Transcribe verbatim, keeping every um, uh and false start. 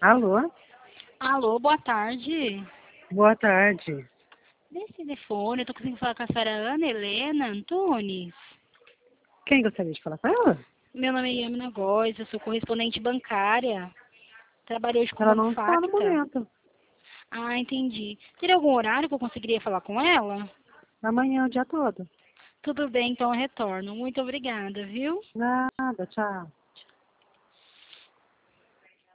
Alô? Alô, boa tarde. Boa tarde. Nesse telefone, eu tô conseguindo falar com a senhora Ana Helena Antunes. Quem gostaria de falar com ela? Meu nome é Yamina Góes, eu sou correspondente bancária. Trabalho hoje com o Ela Banco não está no Facta. momento. Ah, entendi. Teria algum horário que eu conseguiria falar com ela? Amanhã, o dia todo. Tudo bem, então eu retorno. Muito obrigada, viu? Nada, tchau.